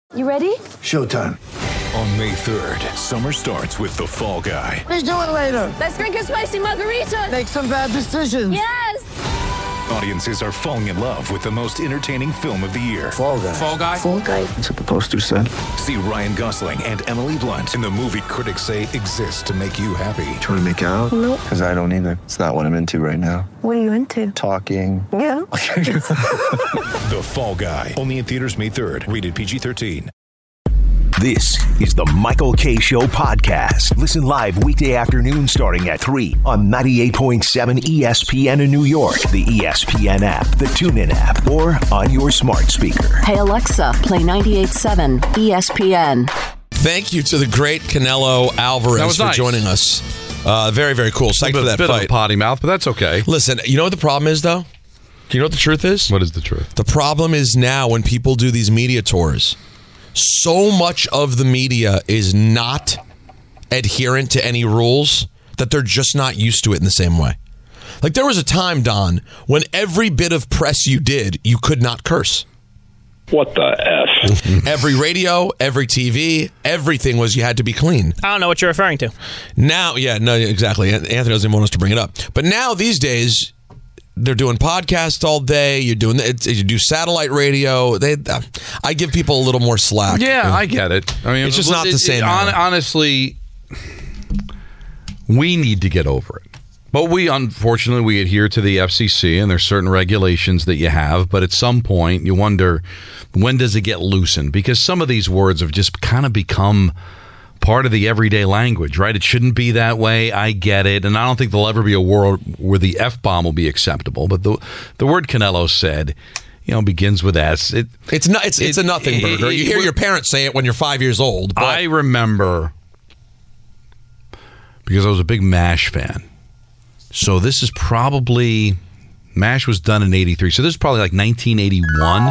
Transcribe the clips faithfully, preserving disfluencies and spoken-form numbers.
You ready? Showtime. On May third, summer starts with The Fall Guy. Let's do it later. Let's drink a spicy margarita. Make some bad decisions. Yes. Audiences are falling in love with the most entertaining film of the year. Fall Guy. Fall Guy? Fall Guy. That's what the poster said. See Ryan Gosling and Emily Blunt in the movie critics say exists to make you happy. Trying to make it out? Nope. Because I don't either. It's not what I'm into right now. What are you into? Talking. Yeah. The Fall Guy. Only in theaters May third. Rated P G thirteen. This is the Michael Kay Show podcast. Listen live weekday afternoon starting at three on ninety-eight point seven E S P N in New York, the E S P N app, the TuneIn app, or on your smart speaker. Hey, Alexa, play ninety-eight point seven E S P N. Thank you to the great Canelo Alvarez for nice. joining us. Uh, very, very cool. Psyched for that bit fight. Of a potty mouth, but that's okay. Listen, you know what the problem is, though? Do you know what the truth is? What is the truth? The problem is now when people do these media tours, so much of the media is not adherent to any rules that they're just not used to it in the same way. Like there was a time, Don, when every bit of press you did, you could not curse. What the F? Every radio, every T V, everything was you had to be clean. I don't know what you're referring to. Now, yeah, no, exactly. Anthony doesn't even want us to bring it up. But now these days, they're doing podcasts all day. You're doing it's, you do satellite radio. They, uh, I give people a little more slack. Yeah, I get it. I mean, it's just not it, the same. It, on, honestly, we need to get over it. But we, unfortunately, we adhere to the F C C, and there's certain regulations that you have. But at some point, you wonder, when does it get loosened? Because some of these words have just kind of become part of the everyday language, right? It shouldn't be that way. I get it. And I don't think there'll ever be a world where the F-bomb will be acceptable. But the the word Canelo said, you know, begins with S. It, it's not. It's, it's it, a nothing it, burger. It, you hear it, your parents say it when you're five years old. But I remember, because I was a big MASH fan. So this is probably, MASH was done in eighty-three. So this is probably like nineteen eighty-one.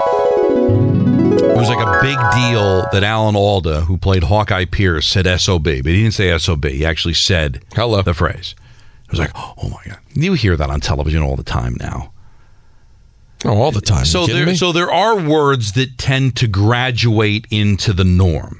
It was like a big deal that Alan Alda, who played Hawkeye Pierce, said S O B. But he didn't say S O B. He actually said Hello. the phrase. It was like, oh my God. You hear that on television all the time now. Oh, all the time. So there, so there are words that tend to graduate into the norm.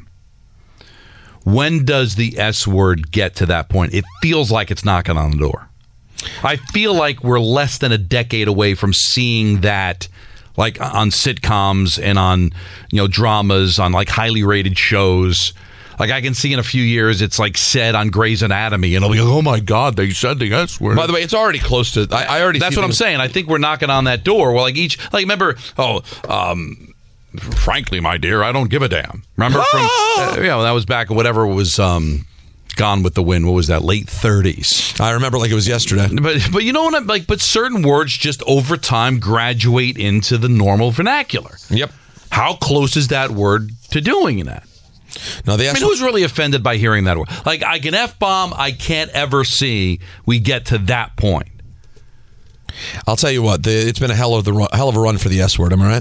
When does the S word get to that point? It feels like it's knocking on the door. I feel like we're less than a decade away from seeing that, like on sitcoms and on, you know, dramas, on like highly rated shows. Like I can see in a few years, it's like said on Grey's Anatomy, and I'll be like, oh my God, they said the S word. By the way, it's already close to. I, I already. That's what I'm saying. I think we're knocking on that door. Well, like each, like remember, oh, um, frankly, my dear, I don't give a damn. Remember from, uh, yeah, well, that was back whatever was. Um, Gone with the Wind. What was that? Late thirties. I remember like it was yesterday. But but you know what? I'm like. But certain words just over time graduate into the normal vernacular. Yep. How close is that word to doing that? No, the I mean, who's really offended by hearing that word? Like I can F bomb. I can't ever see we get to that point. I'll tell you what. The, it's been a hell of the run, hell of a run for the S word. Am I right?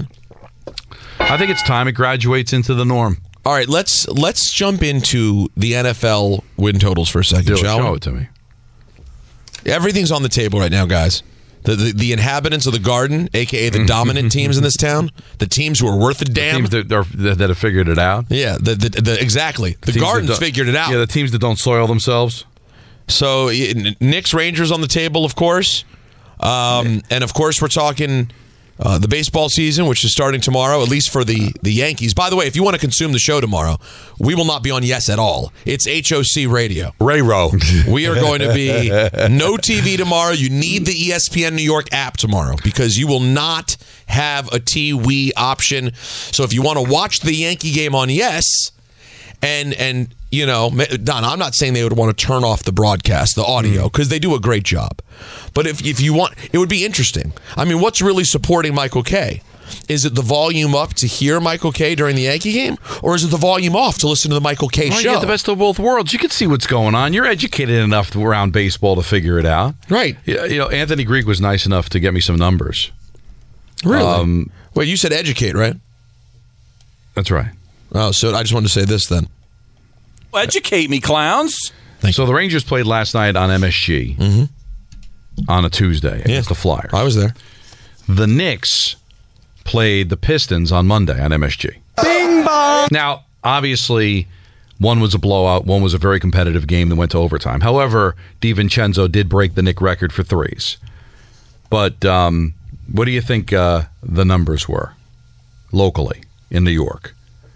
I think it's time it graduates into the norm. All right, let's let's jump into the N F L win totals for a second, Do it, shall we? show it to me. Everything's on the table right now, guys. The, the the inhabitants of the Garden, a k a the dominant teams in this town, the teams who are worth a damn. The teams that, are, that have figured it out. Yeah, the, the, the, exactly. The, the Garden's figured it out. Yeah, the teams that don't soil themselves. So, Knicks, Rangers on the table, of course. Um, and, of course, we're talking... Uh, the baseball season, which is starting tomorrow, at least for the, the Yankees. By the way, if you want to consume the show tomorrow, we will not be on Yes at all. It's H O C Radio. Ray-Ro. We are going to be no T V tomorrow. You need the E S P N New York app tomorrow because you will not have a T W option. So if you want to watch the Yankee game on Yes, and and you know, Don, I'm not saying they would want to turn off the broadcast, the audio, because they do a great job. But if if you want, it would be interesting. I mean, what's really supporting Michael Kay? Is it the volume up to hear Michael Kay during the Yankee game? Or is it the volume off to listen to the Michael Kay well, show? You get the best of both worlds. You can see what's going on. You're educated enough around baseball to figure it out. Right. You know, Anthony Greek was nice enough to get me some numbers. Really? Um, Wait, you said educate, right? That's right. Oh, so I just wanted to say this then. Educate me, clowns. So the Rangers played last night on M S G mm-hmm. on a Tuesday against yeah. the Flyers. I was there. The Knicks played the Pistons on Monday on M S G. Bing Now, obviously, one was a blowout. One was a very competitive game that went to overtime. However, DiVincenzo did break the Knick record for threes. But um, what do you think uh, the numbers were locally in New York?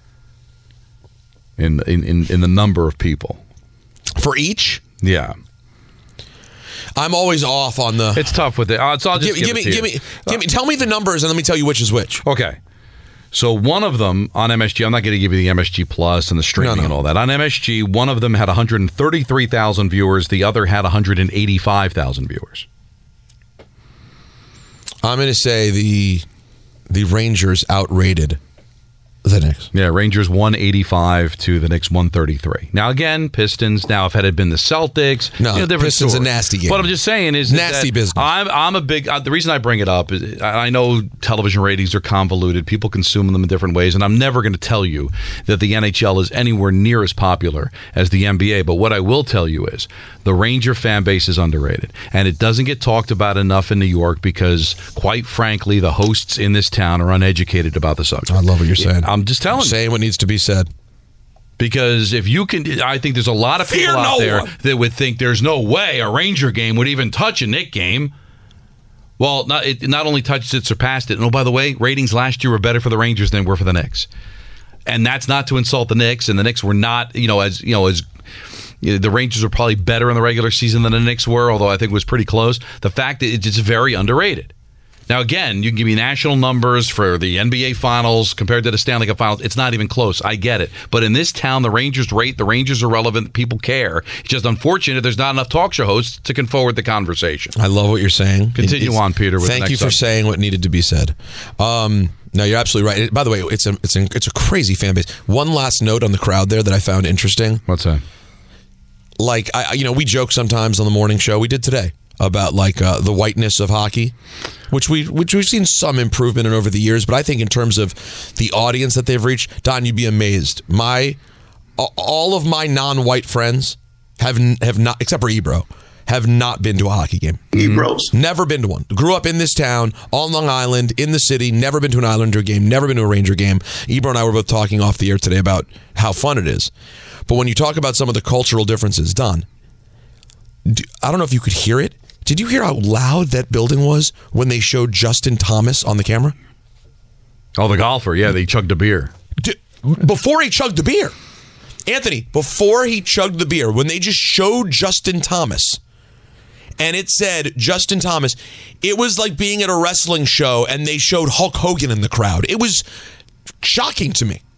In, in, in, in the number of people. For each? Yeah. I'm always off on the... It's tough with it. Uh, so I'll just give, give, give it me, to give you. me, give me, tell me the numbers and let me tell you which is which. Okay. So one of them on M S G, I'm not going to give you the M S G Plus and the streaming No, no. and all that. On M S G, one of them had one hundred thirty-three thousand viewers. The other had one hundred eighty-five thousand viewers. I'm going to say the the Rangers outrated the Knicks. Yeah, Rangers one eighty-five to the Knicks one thirty-three. Now, again, Pistons. Now, if it had been the Celtics, No, you know, different Pistons story. a nasty game. What I'm just saying is Nasty that business. I'm, I'm a big. Uh, the reason I bring it up is I I know television ratings are convoluted. People consume them in different ways, and I'm never going to tell you that the N H L is anywhere near as popular as the N B A. But what I will tell you is the Ranger fan base is underrated, and it doesn't get talked about enough in New York because, quite frankly, the hosts in this town are uneducated about the subject. I love what you're saying. I'm just telling you. Saying what needs to be said. Because if you can, I think there's a lot of people Fear out no there one. that would think there's no way a Ranger game would even touch a Knick game. Well, not, it not only touched it, surpassed it. And oh, by the way, ratings last year were better for the Rangers than were for the Knicks. And that's not to insult the Knicks. And the Knicks were not, you know, as you know, as you know, the Rangers were probably better in the regular season than the Knicks were, although I think it was pretty close. The fact that it's just very underrated. Now, again, you can give me national numbers for the N B A Finals compared to the Stanley Cup Finals. It's not even close. I get it. But in this town, the Rangers rate, the Rangers are relevant. People care. It's just unfortunate there's not enough talk show hosts to can forward the conversation. I love what you're saying. Continue It's- on, Peter. With the Thank next you for subject. saying what needed to be said. Um, no, you're absolutely right. By the way, it's a it's a it's a crazy fan base. One last note on the crowd there that I found interesting. What's that? Like I, you know, we joke sometimes on the morning show. We did today about like uh, the whiteness of hockey, which we which we've seen some improvement in over the years. But I think in terms of the audience that they've reached, Don, you'd be amazed. My all of my non-white friends have have not, except for Ebro, have not been to a hockey game. Ebros. Never been to one. Grew up in this town, on Long Island, in the city, never been to an Islander game, never been to a Ranger game. Ebro and I were both talking off the air today about how fun it is. But when you talk about some of the cultural differences, Don, do, I don't know if you could hear it. Did you hear how loud that building was when they showed Justin Thomas on the camera? Oh, the golfer. Yeah, they chugged a beer. D- before he chugged the beer. Anthony, before he chugged the beer, when they just showed Justin Thomas, and it said Justin Thomas, it was like being at a wrestling show and they showed Hulk Hogan in the crowd. It was shocking to me.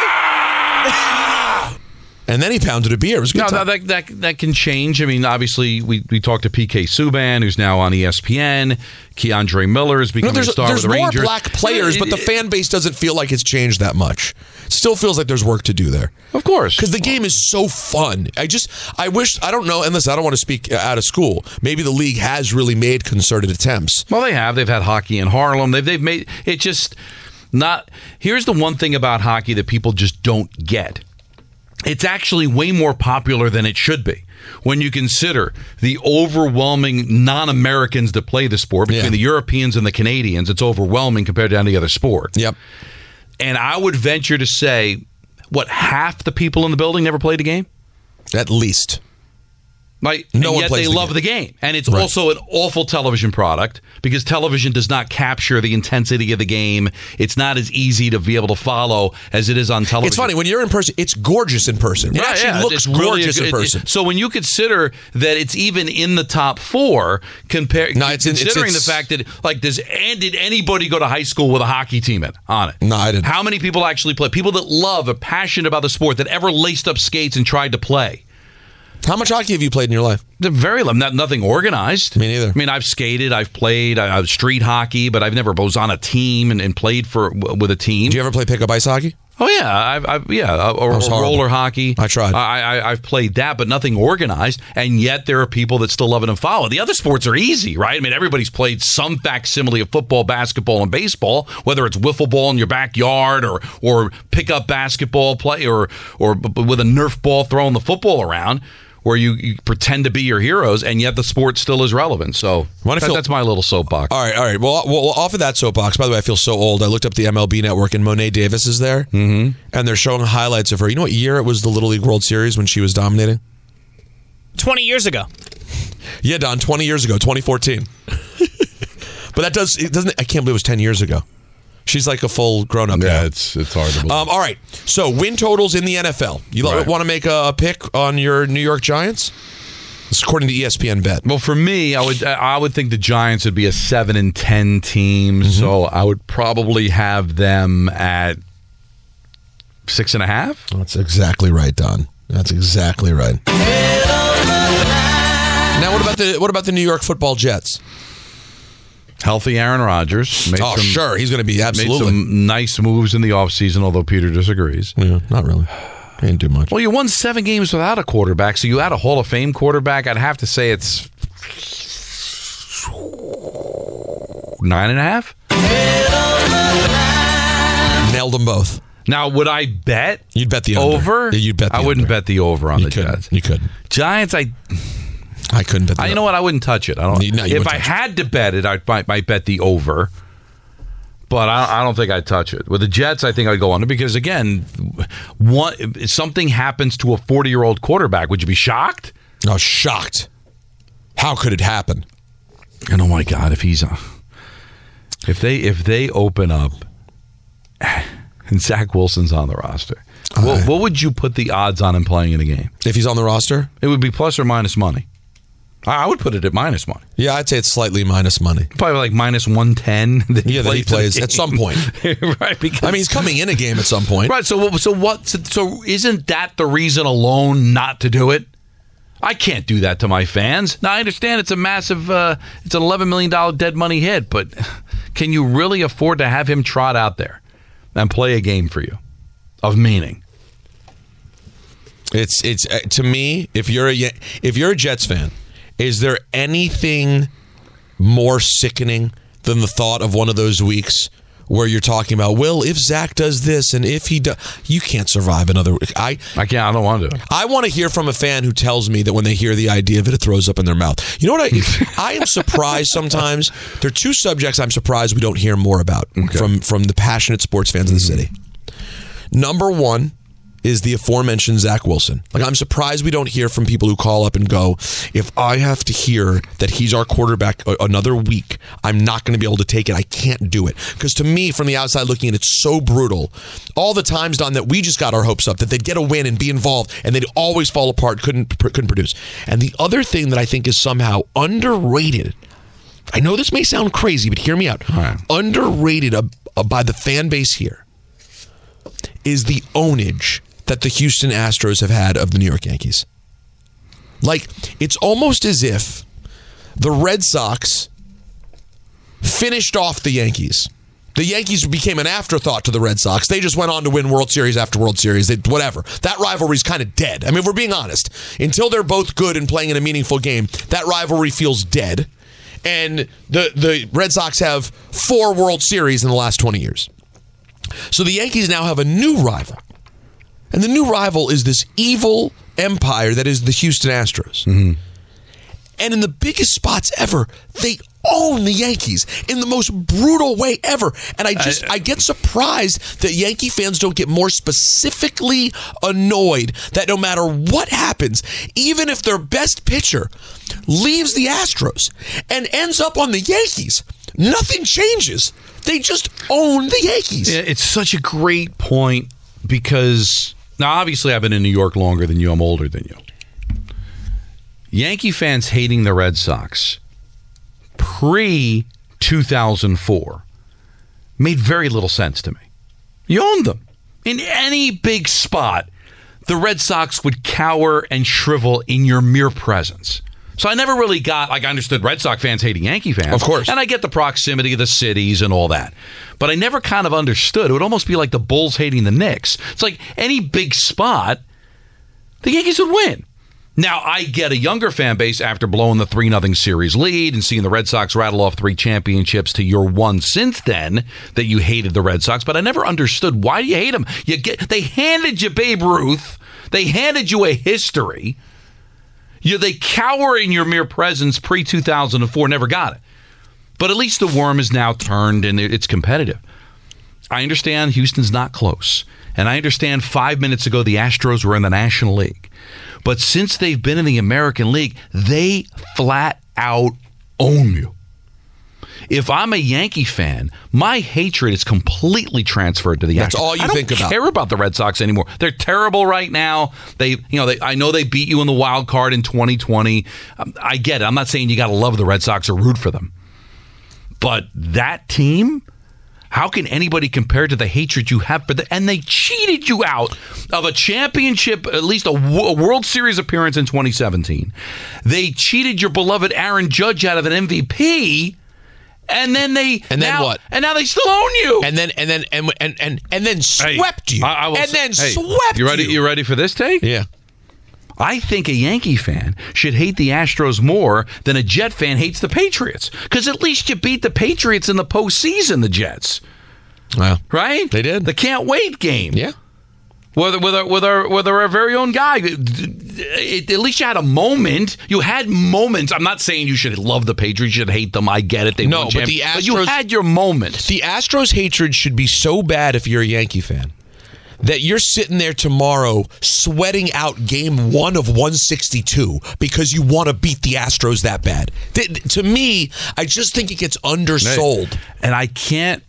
And then he pounded a beer. It was a good. No, time. that, that that can change. I mean, obviously, we, we talked to P K Subban, who's now on E S P N. Keandre Miller is No, becoming there's a star there's with the more Rangers. black players, but the fan base doesn't feel like it's changed that much. Still feels like there's work to do there. Of course. Because the game is so fun. I just, I wish, I don't know, and listen, I don't want to speak out of school. Maybe the league has really made concerted attempts. Well, they have. They've had hockey in Harlem. They've they've made it just not. Here's the one thing about hockey that people just don't get. It's actually way more popular than it should be when you consider the overwhelming non-Americans that play the sport. Between Yeah. the Europeans and the Canadians, it's overwhelming compared to any other sport. Yep. And I would venture to say, what, half the people in the building never played a game? At least. Like, No and one yet plays they the love game. the game. And it's Right. also an awful television product because television does not capture the intensity of the game. It's not as easy to be able to follow as it is on television. It's funny, when you're in person, it's gorgeous in person. It Right, actually yeah, looks it's really gorgeous a- in it- person. it- so when you consider that it's even in the top four, compare No, it's in- it's- considering it's- the fact that like does and did anybody go to high school with a hockey team in, on it? No, I didn't. How many people actually play? People that love, are passionate about the sport, that ever laced up skates and tried to play. How much hockey have you played in your life? They're very not nothing organized. Me neither. I mean, I've skated, I've played, I, I've street hockey, but I've never was on a team and, and played for with a team. Did you ever play pickup ice hockey? Oh yeah, I've, I've yeah, or, or was horrible. roller hockey. I tried. I, I I've played that, but nothing organized. And yet there are people that still love it and follow. The other sports are easy, right? I mean, everybody's played some facsimile of football, basketball, and baseball. Whether it's wiffle ball in your backyard or or pickup basketball play, or or b- b- with a Nerf ball throwing the football around. where you, you pretend to be your heroes, and yet the sport still is relevant. So that, feel, that's my little soapbox. All right, all right. Well, well, off of that soapbox, by the way, I feel so old. I looked up the M L B Network, and Monet Davis is there, mm-hmm. and they're showing highlights of her. You know what year it was the Little League World Series when she was dominating? twenty years ago. Yeah, Don, twenty years ago, twenty fourteen. But that does, it doesn't, I can't believe it was ten years ago. She's like a full grown-up Yeah, now. it's it's hard to believe. Um, all right, so win totals in the N F L. You Right. want to make a, a pick on your New York Giants? It's according to E S P N Bet. Well, for me, I would I would think the Giants would be a seven and ten team, mm-hmm. so I would probably have them at six and a half. That's exactly right, Don. That's exactly right. Now, what about the what about the New York Football Jets? Healthy Aaron Rodgers. Made oh, some, sure. He's going to be absolutely. Made some nice moves in the offseason, although Peter disagrees. Yeah, not really. He didn't do much. Well, you won seven games without a quarterback, so you had a Hall of Fame quarterback. I'd have to say it's nine and a half. Nailed them both. Now, would I bet? You'd bet the under. over. Yeah, you'd bet. The I wouldn't under. bet the over on you the couldn't. Jets. You couldn't. Giants, I. I couldn't bet. The I, you know what? I wouldn't touch it. I don't. No, you if I touch had to bet it, I might, might bet the over. But I, I don't think I'd touch it. With the Jets, I think I'd go under because, again, one, if something happens to a forty-year-old quarterback, would you be shocked? No, shocked. How could it happen? And oh my God, if he's a, if they if they open up and Zach Wilson's on the roster, uh, what, what would you put the odds on him playing in a game? If he's on the roster, it would be plus or minus money. I would put it at minus money. Yeah, I'd say it's slightly minus money. Probably like minus one ten. That yeah, that he plays at some point. Right? Because, I mean, he's coming in a game at some point. Right. So, so what? So, so isn't that the reason alone not to do it? I can't do that to my fans. Now, I understand it's a massive, uh, it's an eleven million dollars dead money hit, but can you really afford to have him trot out there and play a game for you of meaning? It's it's uh, to me, if you're a if you're a Jets fan, is there anything more sickening than the thought of one of those weeks where you're talking about, well, if Zach does this and if he does, you can't survive another week. I I can't. I don't want to. I want to hear from a fan who tells me that when they hear the idea of it, it throws up in their mouth. You know what? I I am surprised sometimes. There are two subjects I'm surprised we don't hear more about okay. from from the passionate sports fans mm-hmm. of the city. Number one is the aforementioned Zach Wilson. Like, I'm surprised we don't hear from people who call up and go, if I have to hear that he's our quarterback another week, I'm not going to be able to take it. I can't do it. Because to me, from the outside looking in, it's so brutal. All the times, Don, that we just got our hopes up, that they'd get a win and be involved, and they'd always fall apart, couldn't couldn't produce. And the other thing that I think is somehow underrated, I know this may sound crazy, but hear me out. Right. Underrated uh, uh, by the fan base here is the ownage that the Houston Astros have had of the New York Yankees. Like, it's almost as if the Red Sox finished off the Yankees. The Yankees became an afterthought to the Red Sox. They just went on to win World Series after World Series. They, whatever. That rivalry's kind of dead. I mean, if we're being honest. Until they're both good and playing in a meaningful game, that rivalry feels dead. And the, the Red Sox have four World Series in the last twenty years. So the Yankees now have a new rival. And the new rival is this evil empire that is the Houston Astros. Mm-hmm. And in the biggest spots ever, they own the Yankees in the most brutal way ever. And I just, I, I get surprised that Yankee fans don't get more specifically annoyed that no matter what happens, even if their best pitcher leaves the Astros and ends up on the Yankees, nothing changes. They just own the Yankees. Yeah, it's such a great point because... Now, obviously, I've been in New York longer than you. I'm older than you. Yankee fans hating the Red Sox pre two thousand four made very little sense to me. You owned them. In any big spot, the Red Sox would cower and shrivel in your mere presence. So I never really got, like, I understood Red Sox fans hating Yankee fans. Of course. And I get the proximity of the cities and all that. But I never kind of understood. It would almost be like the Bulls hating the Knicks. It's like any big spot, the Yankees would win. Now, I get a younger fan base after blowing the three nothing series lead and seeing the Red Sox rattle off three championships to your one since then that you hated the Red Sox. But I never understood, why do you hate them? You get, they handed you Babe Ruth. They handed you a history. You, they cower in your mere presence pre two thousand four, never got it. But at least the worm is now turned and it's competitive. I understand Houston's not close. And I understand five minutes ago the Astros were in the National League. But since they've been in the American League, they flat out own you. If I'm a Yankee fan, my hatred is completely transferred to the Yankees. That's all you I don't think about. care about the Red Sox anymore. They're terrible right now. They, you know, they, I know they beat you in the wild card in twenty twenty. Um, I get it. I'm not saying you got to love the Red Sox or root for them. But that team, how can anybody compare to the hatred you have for them? And they cheated you out of a championship, at least a, a World Series appearance in twenty seventeen. They cheated your beloved Aaron Judge out of an M V P. And then they and then now, what? And now they still own you. And then and then and and and, and then swept hey, you. I, I will and say, then hey, swept you. Ready? You. You ready for this take? Yeah. I think a Yankee fan should hate the Astros more than a Jet fan hates the Patriots. Because at least you beat the Patriots in the postseason, the Jets. Well, right? They did. The can't wait game. Yeah. With, with, our, with, our, with our very own guy. It, at least you had a moment. You had moments. I'm not saying you should love the Patriots. You should hate them. I get it. They no, won but champ- the Astros. But you had your moments. The Astros hatred should be so bad if you're a Yankee fan that you're sitting there tomorrow sweating out game one of one sixty-two because you want to beat the Astros that bad. Th- to me, I just think it gets undersold. And I can't.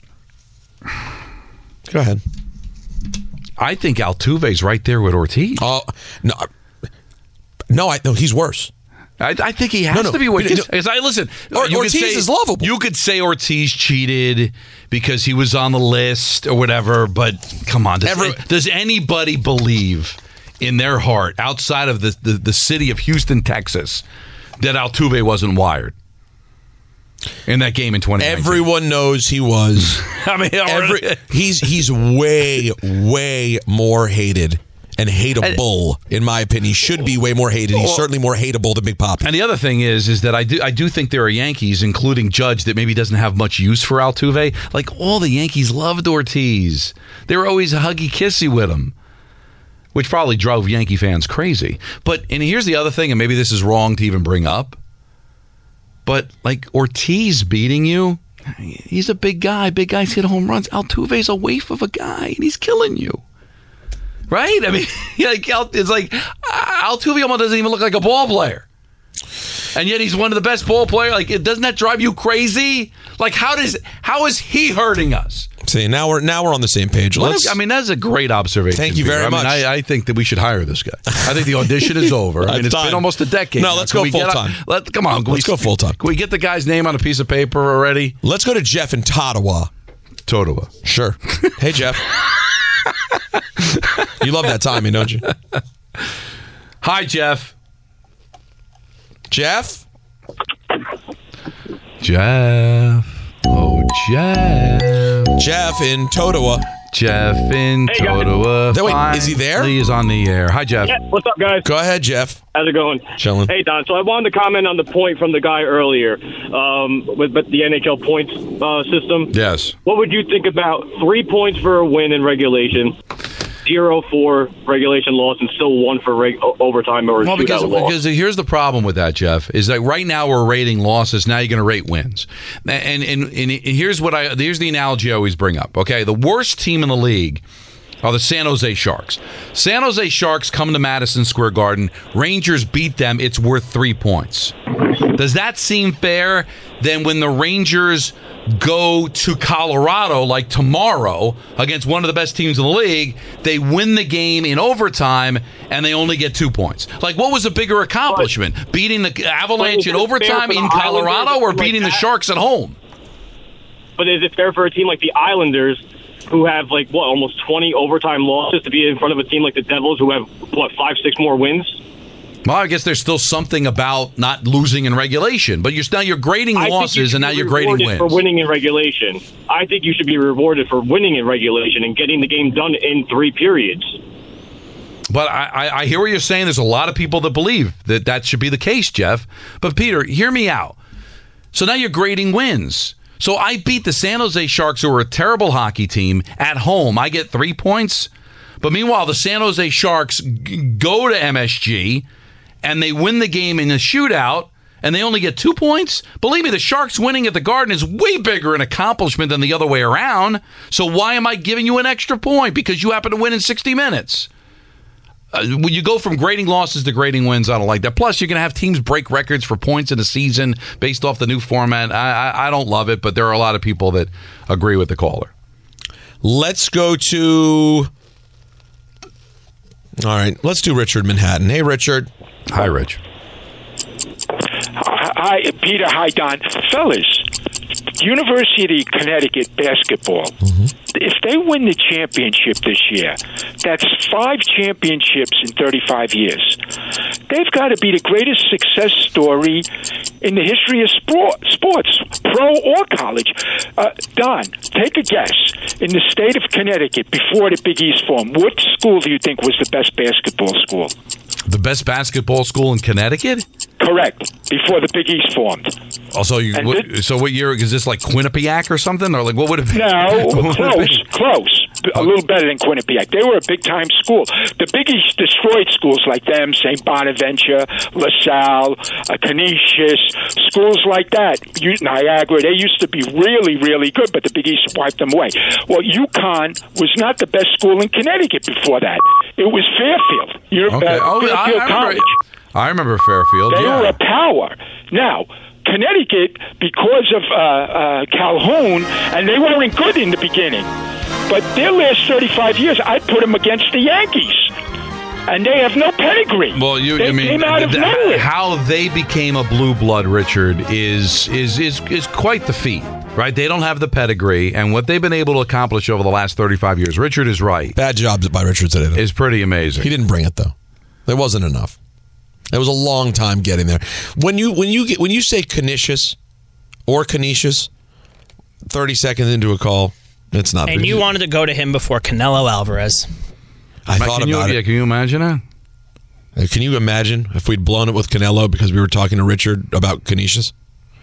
Go ahead. I think Altuve's right there with Ortiz. Oh no, no, I no, he's worse. I, I think he has no, no, to be with. no, Because I listen. Or, you Ortiz could say, is lovable. You could say Ortiz cheated because he was on the list or whatever. But come on, does, Every, does anybody believe in their heart, outside of the, the the city of Houston, Texas, that Altuve wasn't wired in that game in twenty nineteen? Everyone knows he was. I mean, Every, he's he's way way more hated and hateable, in my opinion. He should be way more hated. He's well, certainly more hateable than Big Papi. And the other thing is, is that I do I do think there are Yankees, including Judge, that maybe doesn't have much use for Altuve. Like all the Yankees loved Ortiz. They were always huggy kissy with him, which probably drove Yankee fans crazy. But and here's the other thing, and maybe this is wrong to even bring up. But like Ortiz beating you, he's a big guy. Big guys hit home runs. Altuve's a waif of a guy, and he's killing you. Right? I mean, like it's like Altuve almost doesn't even look like a ball player, and yet he's one of the best ball players. Like, doesn't that drive you crazy? Like, how does how is he hurting us? See, now we're now we're on the same page. Let's, I mean, that's a great observation. Thank you very Peter. much. I, mean, I, I think that we should hire this guy. I think the audition is over. I mean, it's Time. been almost a decade. No, now. let's Can go we full get time. A, let, come on, can let's we, go full time. Can we get the guy's name on a piece of paper already? Let's go to Jeff in Tottawa. Tottawa. Sure. Hey, Jeff. You love that timing, don't you? Hi, Jeff. Jeff? Jeff. Oh, Jeff. Jeff in Tottawa. Jeff in Hey, guys. Tottawa. No, wait, is he there? He is on the air. Hi, Jeff. Yeah, what's up, guys? Go ahead, Jeff. How's it going? Chilling. Hey, Don. So I wanted to comment on the point from the guy earlier um, with with the N H L points uh, system. Yes. What would you think about three points for a win in regulation, zero for regulation loss, and still one for reg- overtime or Well, shootout because, loss? because here's the problem with that, Jeff, is that right now we're rating losses. Now you're going to rate wins. And, and, and here's what I here's the analogy I always bring up. Okay, the worst team in the league are the San Jose Sharks. San Jose Sharks come to Madison Square Garden. Rangers beat them. It's worth three points. Does that seem fair? Then when the Rangers go to Colorado, like tomorrow, against one of the best teams in the league, they win the game in overtime, and they only get two points. Like, what was a bigger accomplishment? But, beating the Avalanche in overtime in Colorado or beating like the Sharks at home? But is it fair for a team like the Islanders, who have, like, what, almost twenty overtime losses, to be in front of a team like the Devils, who have, what, five, six more wins? Well, I guess there's still something about not losing in regulation, but you're now you're grading losses you and now you're grading wins. For winning in regulation, I think you should be rewarded for winning in regulation and getting the game done in three periods. But I, I, I hear what you're saying. There's a lot of people that believe that that should be the case, Jeff. But Peter, hear me out. So now you're grading wins. So I beat the San Jose Sharks, who are a terrible hockey team, at home. I get three points. But meanwhile, the San Jose Sharks g- go to M S G and they win the game in a shootout, and they only get two points, believe me, the Sharks winning at the Garden is way bigger an accomplishment than the other way around. So why am I giving you an extra point? Because you happen to win in sixty minutes. Uh, when you go from grading losses to grading wins, I don't like that. Plus, you're going to have teams break records for points in a season based off the new format. I, I, I don't love it, but there are a lot of people that agree with the caller. Let's go to... All right, let's do Richard Manhattan. Hey, Richard. Hi, Rich. Hi, Peter. Hi, Don. Fellas, University of Connecticut basketball, mm-hmm. if they win the championship this year, that's five championships in thirty-five years. They've got to be the greatest success story in the history of sport, sports, pro or college. Uh, Don, take a guess. In the state of Connecticut, before the Big East formed, what school do you think was the best basketball school? The best basketball school in Connecticut? Correct. Before the Big East formed. Also, you, what, this, so what year is this? Like Quinnipiac or something, or like what would it be? No, close, close. A little better than Quinnipiac. They were a big time school. The Big East destroyed schools like them, Saint Bonaventure, LaSalle, uh, Canisius, schools like that. U- Niagara. They used to be really, really good, but the Big East wiped them away. Well, UConn was not the best school in Connecticut before that. It was Fairfield. You're, okay. uh, oh, Fairfield I, I remember, College. I remember Fairfield. They yeah. were a power. Now, Connecticut, because of uh, uh, Calhoun, and they weren't good in the beginning, but their last thirty-five years, I'd put them against the Yankees. And they have no pedigree. Well, you, they you mean came out of th- nowhere. how they became a blue blood, Richard, is is is is quite the feat, right? They don't have the pedigree, and what they've been able to accomplish over the last thirty-five years. Richard is right. Bad job by Richard today, though. Is pretty amazing. He didn't bring it though. There wasn't enough. It was a long time getting there. When you when you get when you say Canisius or Canisius, thirty seconds into a call, it's not. And big. you wanted to go to him before Canelo Alvarez. I Mike, thought can about you, it. Yeah, can you imagine that? Can you imagine if we'd blown it with Canelo because we were talking to Richard about Canisius?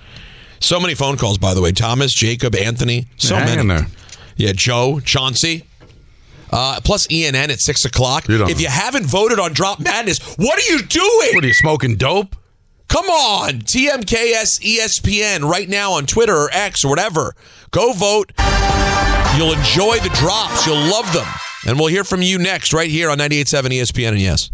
So many phone calls, by the way. Thomas, Jacob, Anthony, so Hang many. in there. Yeah, Joe, Chauncey. Uh, plus E N N at six o'clock. You if you haven't voted on Drop Madness, what are you doing? What are you, smoking dope? Come on. T M K S E S P N right now on Twitter or X or whatever. Go vote. You'll enjoy the drops. You'll love them. And we'll hear from you next right here on ninety-eight point seven E S P N and Yes.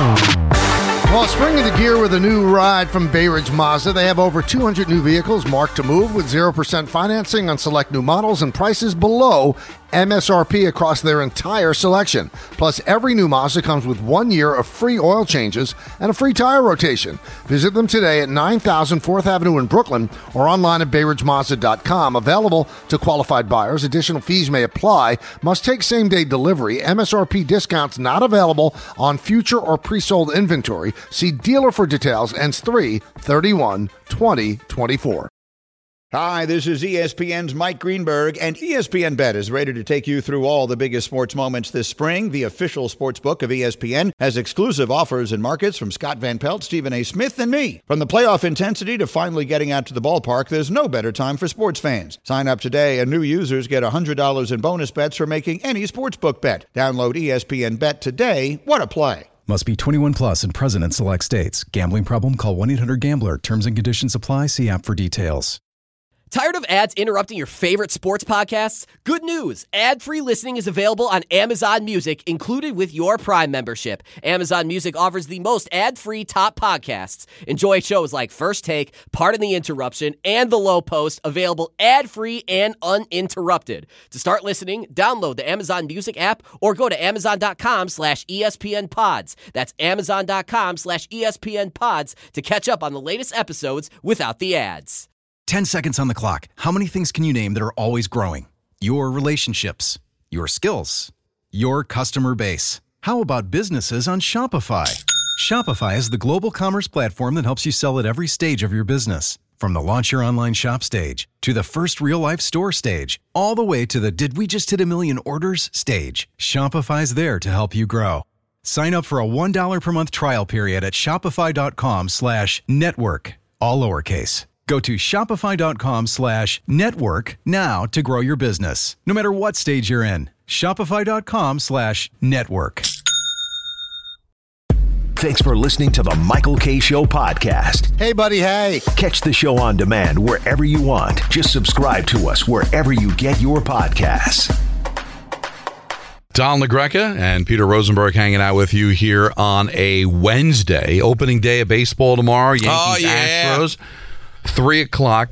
Well, spring into gear with a new ride from Bay Ridge Mazda. They have over two hundred new vehicles marked to move with zero percent financing on select new models and prices below M S R P across their entire selection. Plus, every new Mazda comes with one year of free oil changes and a free tire rotation. Visit them today at nine thousand fourth Avenue in Brooklyn or online at bay ridge mazda dot com. Available to qualified buyers. Additional fees may apply. Must take same-day delivery. M S R P discounts not available on future or pre-sold inventory. See dealer for details. Ends three thirty-one twenty twenty-four. Hi, this is E S P N's Mike Greenberg, and E S P N Bet is ready to take you through all the biggest sports moments this spring. The official sports book of E S P N has exclusive offers and markets from Scott Van Pelt, Stephen A. Smith, and me. From the playoff intensity to finally getting out to the ballpark, there's no better time for sports fans. Sign up today, and new users get one hundred dollars in bonus bets for making any sportsbook bet. Download E S P N Bet today. What a play. Must be twenty-one plus and present in select states. Gambling problem? Call one eight hundred gambler. Terms and conditions apply. See app for details. Tired of ads interrupting your favorite sports podcasts? Good news. Ad-free listening is available on Amazon Music, included with your Prime membership. Amazon Music offers the most ad-free top podcasts. Enjoy shows like First Take, Pardon the Interruption, and The Low Post, available ad-free and uninterrupted. To start listening, download the Amazon Music app or go to amazon.com slash ESPN pods. That's amazon.com slash ESPN pods to catch up on the latest episodes without the ads. ten seconds on the clock. How many things can you name that are always growing? Your relationships, your skills, your customer base. How about businesses on Shopify? Shopify is the global commerce platform that helps you sell at every stage of your business. From the launch your online shop stage to the first real-life store stage, all the way to the did we just hit a million orders stage. Shopify's there to help you grow. Sign up for a one dollar per month trial period at shopify.com slash network, all lowercase. Go to shopify.com slash network now to grow your business, no matter what stage you're in. Shopify.com slash network. Thanks for listening to the Michael K. Show podcast. Hey, buddy, hey. Catch the show on demand wherever you want. Just subscribe to us wherever you get your podcasts. Don LaGreca and Peter Rosenberg hanging out with you here on a Wednesday. Opening day of baseball tomorrow. Yankees, oh, yeah. Astros, three o'clock.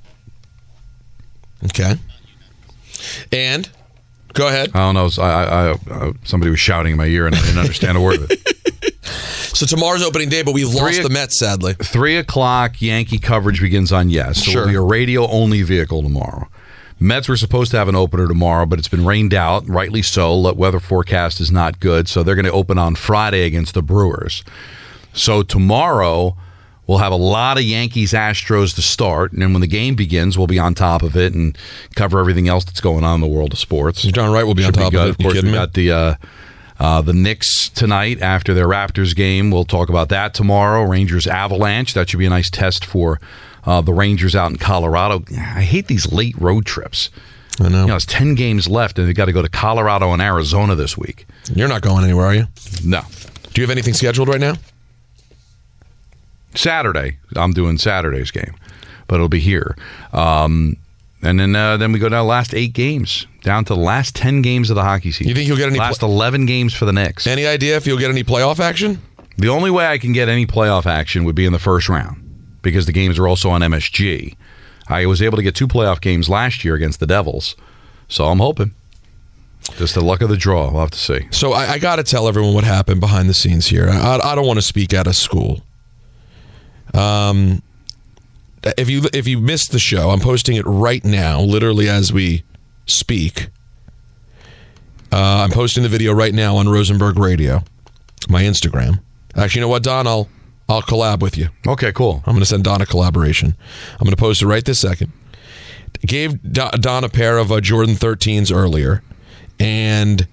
Okay. And? Go ahead. I don't know. I, I, I, somebody was shouting in my ear and I didn't understand a word of it. So tomorrow's opening day, but we've lost the Mets, sadly. Three o'clock Yankee coverage begins on Yes. So Sure. it'll be a radio-only vehicle tomorrow. Mets were supposed to have an opener tomorrow, but it's been rained out, rightly so. The weather forecast is not good, so they're going to open on Friday against the Brewers. So tomorrow, we'll have a lot of Yankees-Astros to start, and then when the game begins, we'll be on top of it and cover everything else that's going on in the world of sports. You're darn right we'll be Should on top be of good. it. Of You course, kidding we me? got the uh, uh, the Knicks tonight after their Raptors game. We'll talk about that tomorrow. Rangers-Avalanche. That should be a nice test for uh, the Rangers out in Colorado. I hate these late road trips. I know. You know, it's ten games left, and they've got to go to Colorado and Arizona this week. You're not going anywhere, are you? No. Do you have anything scheduled right now? Saturday. I'm doing Saturday's game, but it'll be here. Um, and then uh, then we go down the last eight games, down to the last ten games of the hockey season. You think you'll get any last pl- eleven games for the Knicks? Any idea if you'll get any playoff action? The only way I can get any playoff action would be in the first round because the games are also on M S G. I was able to get two playoff games last year against the Devils, so I'm hoping. Just the luck of the draw. We'll have to see. So I, I got to tell everyone what happened behind the scenes here. I, I don't want to speak out of school. Um, if you if you missed the show, I'm posting it right now, literally as we speak. Uh, I'm posting the video right now on Rosenberg Radio, my Instagram. Actually, you know what, Don? I'll I'll collab with you. Okay, cool. I'm going to send Don a collaboration. I'm going to post it right this second. Gave Don a pair of uh, Jordan thirteens earlier, and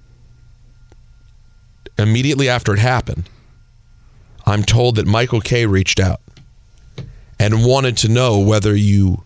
immediately after it happened, I'm told that Michael K. reached out and wanted to know whether you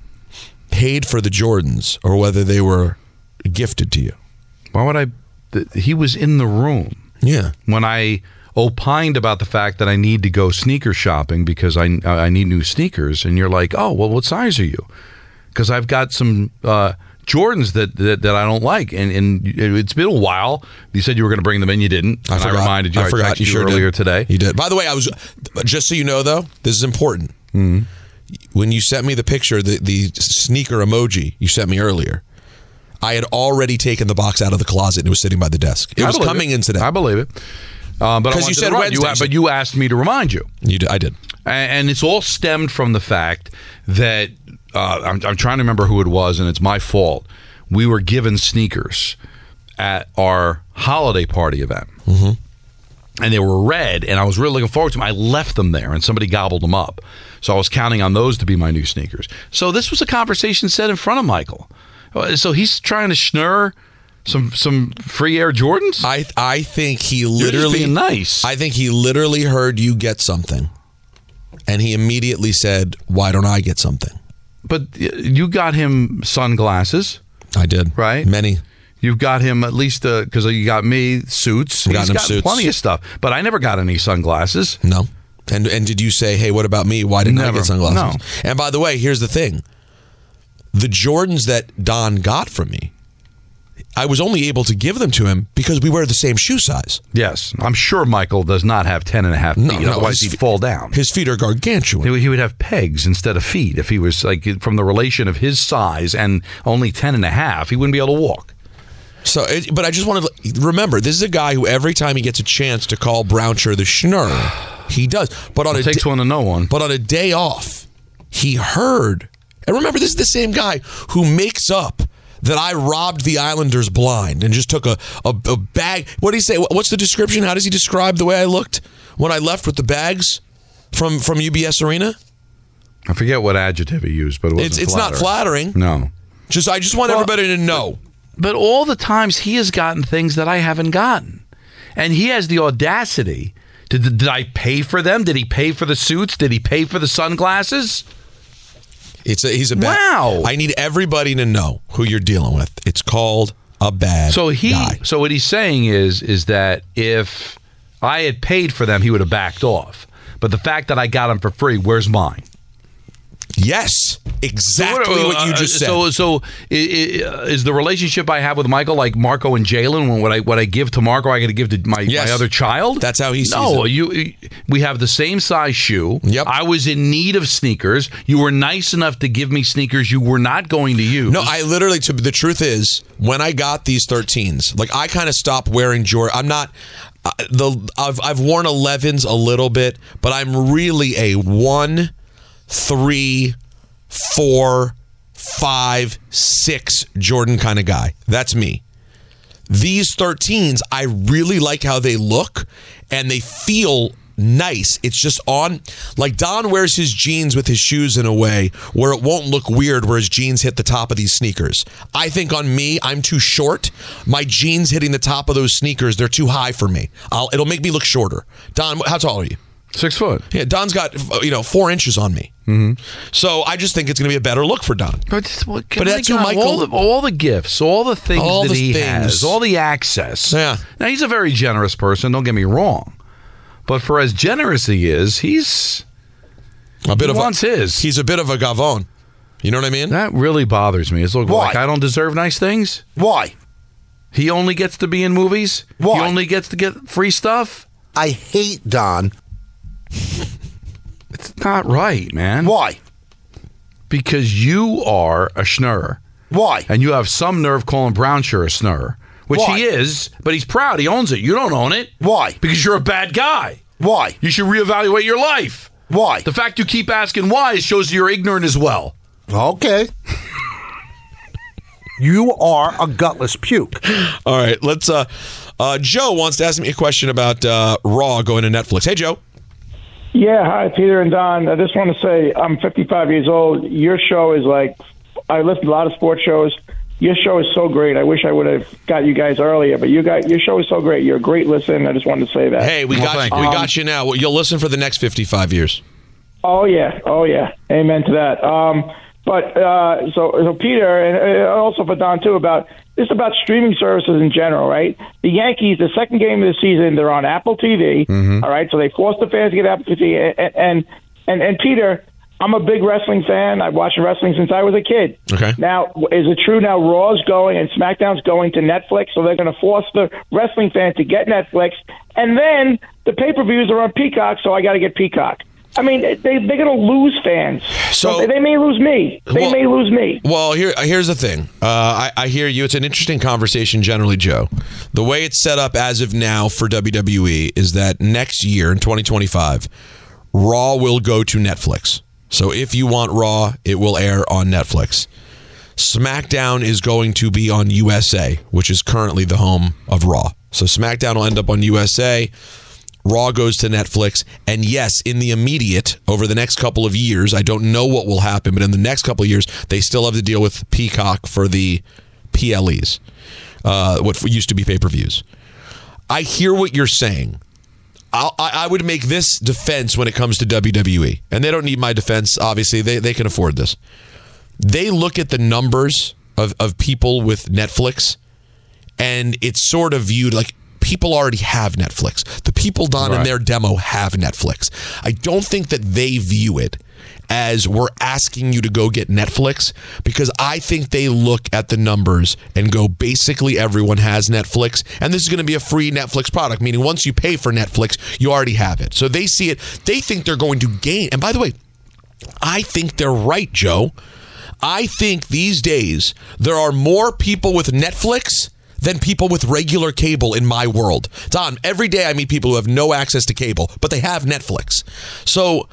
paid for the Jordans or whether they were gifted to you. Why would I? Th- he was in the room. Yeah. When I opined about the fact that I need to go sneaker shopping because I I need new sneakers, and you're like, oh, well, what size are you? Because I've got some uh, Jordans that, that that I don't like, and and it's been a while. You said you were going to bring them in, you didn't. I and forgot. I reminded you. I I forgot. texted You you sure earlier did. today. You did. By the way, I was just so you know, though, this is important. Mm-hmm. When you sent me the picture, the the sneaker emoji you sent me earlier, I had already taken the box out of the closet and it was sitting by the desk. It I was believe coming it. in today. I believe it. Um, but I Because you wanted said to run- you, Wednesday. but you asked me to remind you. You did. I did. And, and it's all stemmed from the fact that uh, I'm, I'm trying to remember who it was, and it's my fault. We were given sneakers at our holiday party event. Mm-hmm. And they were red, and I was really looking forward to them. I left them there, and somebody gobbled them up. So I was counting on those to be my new sneakers. So this was a conversation said in front of Michael. So he's trying to schnurr some some free Air Jordans? I I think he You're just literally being nice. I think he literally heard you get something, and he immediately said, "Why don't I get something?" But you got him sunglasses. I did. Right? Many. You've got him at least because you got me suits. I've gotten He's him got suits. plenty of stuff, but I never got any sunglasses. No. And and did you say, "Hey, what about me? Why didn't I Never. get sunglasses?" No. And by the way, here's the thing: the Jordans that Don got from me, I was only able to give them to him because we wear the same shoe size. Yes, I'm sure Michael does not have ten and a half feet. No, no, Otherwise, his he'd fe- fall down. His feet are gargantuan. He would- he would have pegs instead of feet if he was like from the relation of his size and only ten and a half. He wouldn't be able to walk. So, it, but I just wanted to remember, this is a guy who every time he gets a chance to call Brownshire the Schnurr, he does. But on It a takes da- one to know one. But on a day off, he heard. And remember, this is the same guy who makes up that I robbed the Islanders blind and just took a, a, a bag. What do you say? What's the description? How does he describe the way I looked when I left with the bags from, from U B S Arena? I forget what adjective he used, but it wasn't It's it's not flattering. No. Just I just want Well, everybody to know. But all the times he has gotten things that I haven't gotten. And he has the audacity. Did, did I pay for them? Did he pay for the suits? Did he pay for the sunglasses? It's a, he's a bad. Wow. I need everybody to know who you're dealing with. It's called a bad So he guy. so what he's saying is is that if I had paid for them, he would have backed off. But the fact that I got them for free, where's mine? Yes, exactly so what, what you uh, just said. So, so is, is the relationship I have with Michael like Marco and Jalen? When what I what I give to Marco, I got to give to my, Yes. my other child. That's how he sees no, it. you. We have the same size shoe. Yep. I was in need of sneakers. You were nice enough to give me sneakers you were not going to use. No, I literally. To, the truth is, when I got these thirteens, like I kind of stopped wearing Jordan. I'm not. Uh, the I've I've worn elevens a little bit, but I'm really a one. Three, four, five, six Jordan kind of guy. That's me. These thirteens, I really like how they look and they feel nice. It's just on, like Don wears his jeans with his shoes in a way where it won't look weird where his jeans hit the top of these sneakers. I think on me, I'm too short. My jeans hitting the top of those sneakers, they're too high for me. I'll, it'll make me look shorter. Don, how tall are you? Six foot. Yeah, Don's got, you know, four inches on me. Mm-hmm. So I just think it's going to be a better look for Don. But, what, but that's who God, Michael... All the, all the gifts, all the things all that the he things. has, all the access. Yeah. Now, he's a very generous person, don't get me wrong. But for as generous he is, he's... A bit he of wants a, his. He's a bit of a gavone. You know what I mean? That really bothers me. It's like, Why? like I don't deserve nice things? Why? He only gets to be in movies? Why? He only gets to get free stuff? I hate Don. It's not right, man. Why? Because you are a schnurrer. Why? And you have some nerve calling Brownshire a schnurrer. Which Why? he is, but he's proud. He owns it. You don't own it. Why? Because you're a bad guy. Why? You should reevaluate your life. Why? The fact you keep asking why shows you're ignorant as well. Okay. You are a gutless puke. All right, let's... Uh, uh, Joe wants to ask me a question about uh, Raw going to Netflix. Hey, Joe. Yeah, hi, Peter and Don. I just want to say I'm fifty-five years old. Your show is like, I listen to a lot of sports shows. Your show is so great. I wish I would have got you guys earlier, but you got your show is so great. You're a great listen. I just wanted to say that. Hey, we got you, we got you now. Well, you'll listen for the next fifty-five years. Oh yeah, oh yeah, amen to that. Um, but uh, so so Peter, and also for Don too, about this about streaming services in general, right? The Yankees, the second game of the season, they're on Apple T V. Mm-hmm. All right, so they force the fans to get Apple T V, and and and, and Peter. I'm a big wrestling fan. I've watched wrestling since I was a kid. Okay. Now, is it true now Raw's going and SmackDown's going to Netflix, so they're going to force the wrestling fan to get Netflix, and then the pay-per-views are on Peacock, so I got to get Peacock. I mean, they, they're going to lose fans. So they, they may lose me. They well, may lose me. Well, here, here's the thing. Uh, I, I hear you. It's an interesting conversation generally, Joe. The way it's set up as of now for W W E is that next year, in twenty twenty-five, Raw will go to Netflix. So if you want Raw, it will air on Netflix. SmackDown is going to be on U S A, which is currently the home of Raw. So SmackDown will end up on U S A. Raw goes to Netflix. And yes, in the immediate, over the next couple of years, I don't know what will happen, but in the next couple of years, they still have to deal with Peacock for the P L Es, uh, what used to be pay-per-views. I hear what you're saying. I'll, I would make this defense when it comes to W W E. And they don't need my defense, obviously. They they can afford this. They look at the numbers of, of people with Netflix, and it's sort of viewed like people already have Netflix. The people, Don, Right. in their demo have Netflix. I don't think that they view it as we're asking you to go get Netflix, because I think they look at the numbers and go, basically everyone has Netflix, and this is going to be a free Netflix product, meaning once you pay for Netflix, you already have it. So they see it. They think they're going to gain. And by the way, I think they're right, Joe. I think these days there are more people with Netflix than people with regular cable in my world. Don, every day I meet people who have no access to cable, but they have Netflix. So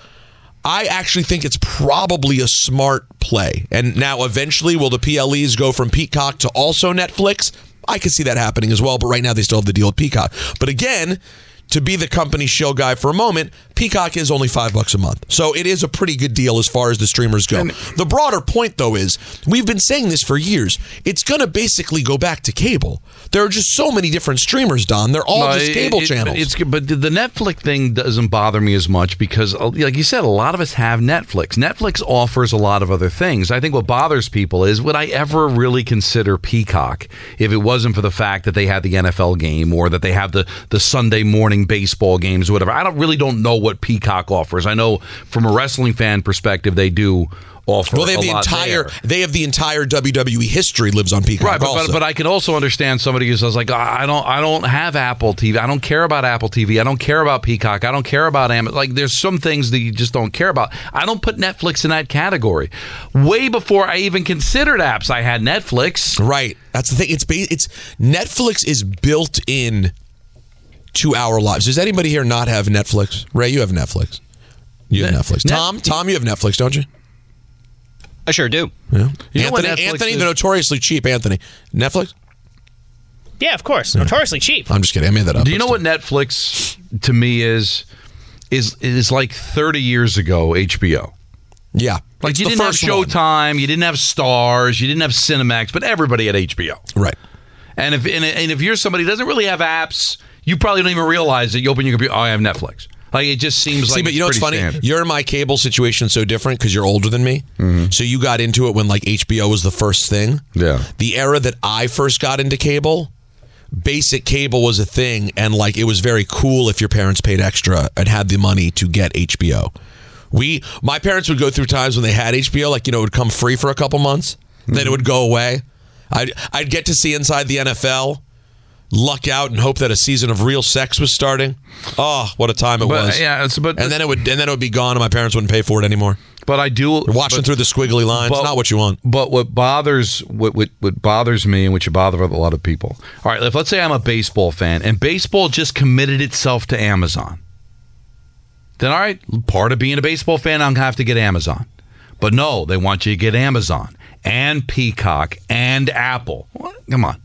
I actually think it's probably a smart play. And now eventually, will the P L Es go from Peacock to also Netflix? I could see that happening as well, but right now they still have the deal with Peacock. But again, to be the company show guy for a moment, Peacock is only five bucks a month. So it is a pretty good deal as far as the streamers go. And the broader point, though, is we've been saying this for years. It's going to basically go back to cable. There are just so many different streamers, Don. They're all No, just it- cable it- channels. It's, but the Netflix thing doesn't bother me as much because, like you said, a lot of us have Netflix. Netflix offers a lot of other things. I think what bothers people is, would I ever really consider Peacock if it wasn't for the fact that they had the N F L game or that they have the, the Sunday morning watching baseball games or whatever. I don't really don't know what Peacock offers. I know from a wrestling fan perspective, they do offer Well, they have a the lot entire there. they have the entire W W E history lives on Peacock. Right, but, also. but but I can also understand somebody who says like, I don't I don't have Apple T V. I don't care about Apple T V. I don't care about Peacock. I don't care about Amazon. Like, there's some things that you just don't care about. I don't put Netflix in that category. Way before I even considered apps, I had Netflix. Right. That's the thing. It's ba- it's Netflix is built in to our lives. Does anybody here not have Netflix? Ray, you have Netflix. You have Net- Netflix. Net- Tom, Tom, you have Netflix, don't you? I sure do. Yeah. You know what Anthony, Netflix Anthony, is? the notoriously cheap Anthony. Netflix? Yeah, of course. Notoriously cheap. I'm just kidding. I made that up. Do you know what Netflix to me is? Is is like thirty years ago H B O. Yeah. Like, It's you the didn't have first one. Showtime, you didn't have Stars, you didn't have Cinemax, but everybody had H B O. Right. And if and, and if you're somebody who doesn't really have apps, you probably don't even realize that you open your computer. Oh, I have Netflix. Like, it just seems See, like but it's you know what's pretty funny? standard. Your and my cable situation is so different because you're older than me. Mm-hmm. So you got into it when like H B O was the first thing. Yeah. The era that I first got into cable, basic cable was a thing, and like it was very cool if your parents paid extra and had the money to get H B O. We, my parents would go through times when they had H B O, like, you know, it would come free for a couple months, mm-hmm. then it would go away. I'd, I'd get to see Inside the N F L, luck out and hope that a season of real sex was starting. Oh, what a time it But, was! yeah, it's, but and then it would, and then it would be gone, and my parents wouldn't pay for it anymore. But I do You're watching but, through the squiggly lines. but, Not what you want. But what bothers what, what what bothers me, and which bothers a lot of people. All right, if let's say I'm a baseball fan, and baseball just committed itself to Amazon. Then all right, part of being a baseball fan, I'm gonna have to get Amazon. But no, they want you to get Amazon and Peacock and Apple. What? Come on.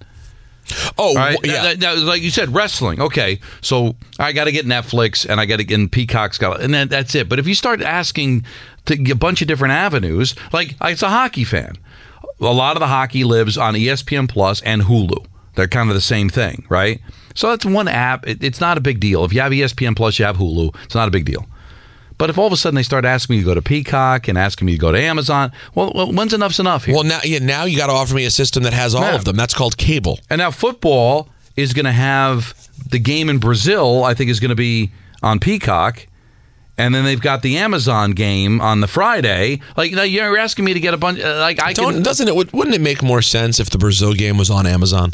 Oh, right? yeah. Now, now, like you said, wrestling. Okay, so I got to get Netflix, and I got to get and Peacock's got, and then that's it. But if you start asking to get a bunch of different avenues, like it's a hockey fan, a lot of the hockey lives on E S P N Plus and Hulu. They're kind of the same thing, right? So that's one app. It, it's not a big deal. If you have E S P N Plus, you have Hulu. It's not a big deal. But if all of a sudden they start asking me to go to Peacock and asking me to go to Amazon, well, well when's enough's enough here? Well, now, yeah, now you got to offer me a system that has all Yeah. of them. That's called cable. And now football is going to have the game in Brazil, I think, is going to be on Peacock. And then they've got the Amazon game on the Friday. Like, now you're asking me to get a bunch. Uh, like, I Don't, can. doesn't it? Wouldn't it make more sense if the Brazil game was on Amazon?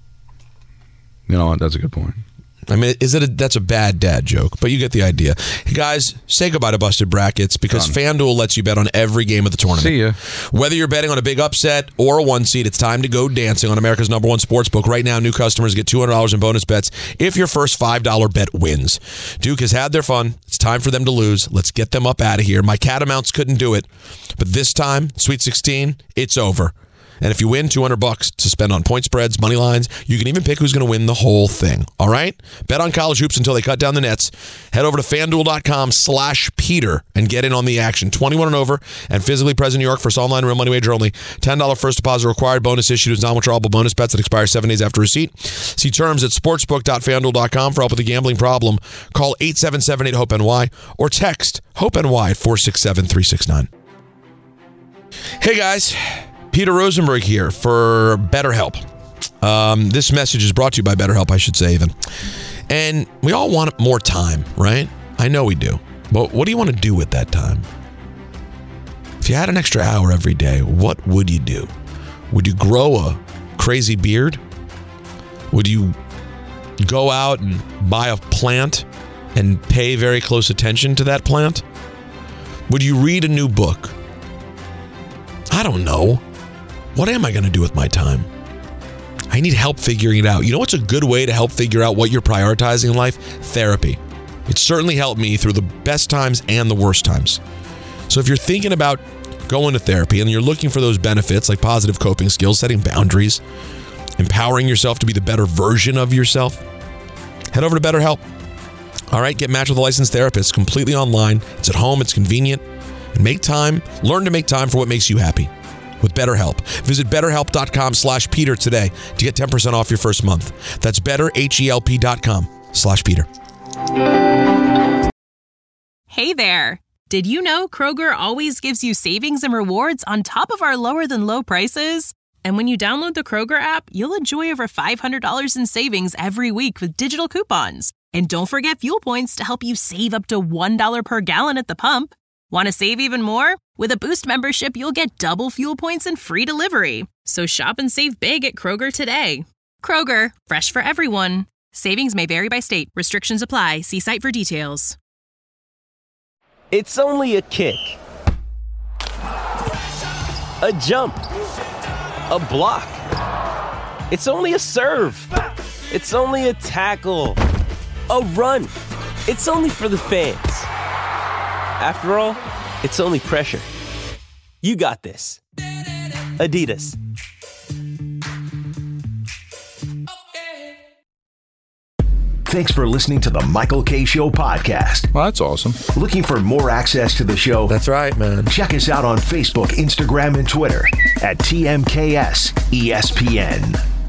You know what? That's a good point. I mean, is it? A, that's a bad dad joke, but you get the idea. Hey guys, say goodbye to busted brackets because Done. FanDuel lets you bet on every game of the tournament. See ya. Whether you're betting on a big upset or a one seed, it's time to go dancing on America's number one sports book. Right now, new customers get two hundred dollars in bonus bets if your first five dollars bet wins. Duke has had their fun. It's time for them to lose. Let's get them up out of here. My Catamounts couldn't do it, but this time, Sweet sixteen, it's over. And if you win two hundred bucks to spend on point spreads, money lines, you can even pick who's going to win the whole thing. All right? Bet on college hoops until they cut down the nets. Head over to FanDuel.com slash Peter and get in on the action. twenty-one and over and physically present in New York. First online real money wager only. ten dollars first deposit required. Bonus issued as non-withdrawable bonus bets that expire seven days after receipt. See terms at sportsbook dot fanduel dot com for help with a gambling problem. Call eight seven seven eight hope N Y or text HOPE-NY at four six seven three six nine. Hey guys. Peter Rosenberg here for BetterHelp. Um, this message is brought to you by BetterHelp, I should say even. And we all want more time, right? I know we do. But what do you want to do with that time? If you had an extra hour every day, what would you do? Would you grow a crazy beard? Would you go out and buy a plant and pay very close attention to that plant? Would you read a new book? I don't know. What am I going to do with my time? I need help figuring it out. You know what's a good way to help figure out what you're prioritizing in life? Therapy. It certainly helped me through the best times and the worst times. So if you're thinking about going to therapy and you're looking for those benefits like positive coping skills, setting boundaries, empowering yourself to be the better version of yourself, head over to BetterHelp. All right, get matched with a licensed therapist completely online. It's at home, it's convenient. And make time, learn to make time for what makes you happy with BetterHelp. Visit betterhelp.com slash Peter today to get ten percent off your first month. That's betterhelp.com slash Peter. Hey there. Did you know Kroger always gives you savings and rewards on top of our lower than low prices? And when you download the Kroger app, you'll enjoy over five hundred dollars in savings every week with digital coupons. And don't forget fuel points to help you save up to one dollar per gallon at the pump. Want to save even more? With a Boost membership, you'll get double fuel points and free delivery. So shop and save big at Kroger today. Kroger, fresh for everyone. Savings may vary by state. Restrictions apply. See site for details. It's only a kick, a jump, a block. It's only a serve. It's only a tackle, a run. It's only for the fans. After all, it's only pressure. You got this. Adidas. Thanks for listening to the Michael K. Show podcast. Well, that's awesome. Looking for more access to the show? That's right, man. Check us out on Facebook, Instagram, and Twitter at T M K S E S P N.